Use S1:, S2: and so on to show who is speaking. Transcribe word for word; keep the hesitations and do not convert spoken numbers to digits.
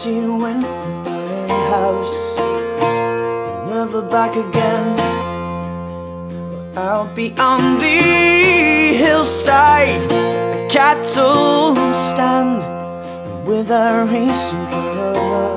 S1: she went from my house, never back again. But out beyond the hillside, the cattle stand with a racing cover.